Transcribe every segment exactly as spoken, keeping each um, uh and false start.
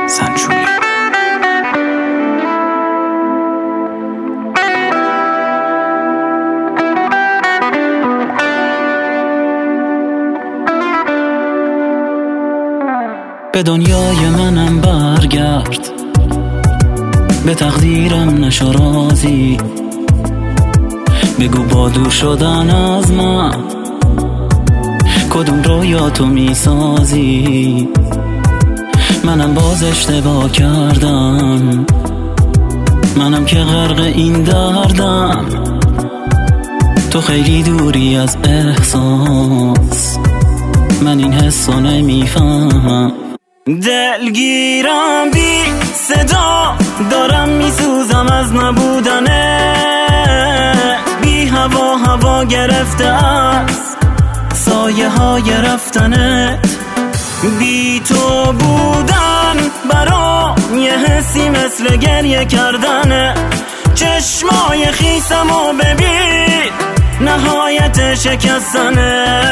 سنچولی. به دنیای منم برگرد، به تقدیرم نشو راضی، بگو با دور شدن از من کدوم رویا تو میسازی. منم باز اشتباه کردم، منم که غرق این دردم، تو خیلی دوری از احساس، من این حسو نمیفهمم. دلگیرم بی صدا دارم میسوزم از نبودنه، بی هوا هوا گرفته است سایه های رفتنت، بی تو بودن برام یه حسی مثل گریه کردنه. چشمای خیسمو ببین نهایت شکستنه.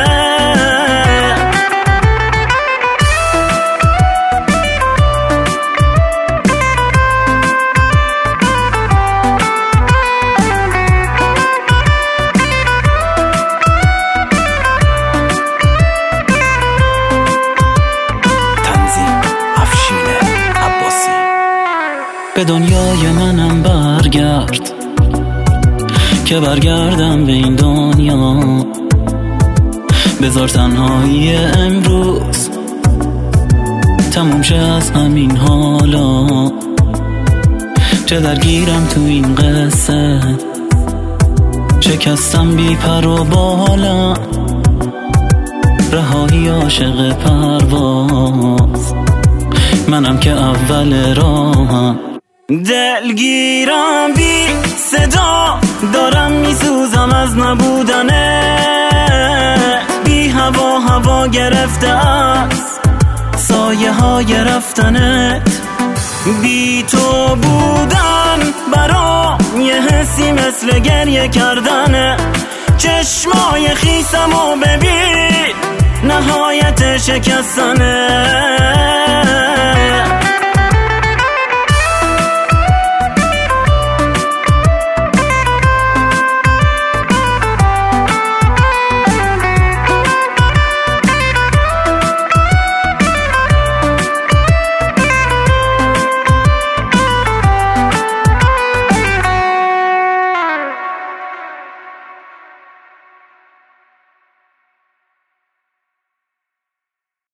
به دنیای منم برگرد که برگردم به این دنیا، بذار تنهایی امروز تموم شه از همین حالا. چه درگیرم تو این قصه، شکستم بی پر و بالا، رهایی عاشق پرواز، منم که اول راهم. دلگیرم بی صدا دارم میسوزم از نبودنه، بی هوا هوا گرفته است سایه های رفتنت، بی تو بودن برام یه حسی مثل گریه کردنه. چشمای خیسمو ببین نهایت شکستنه.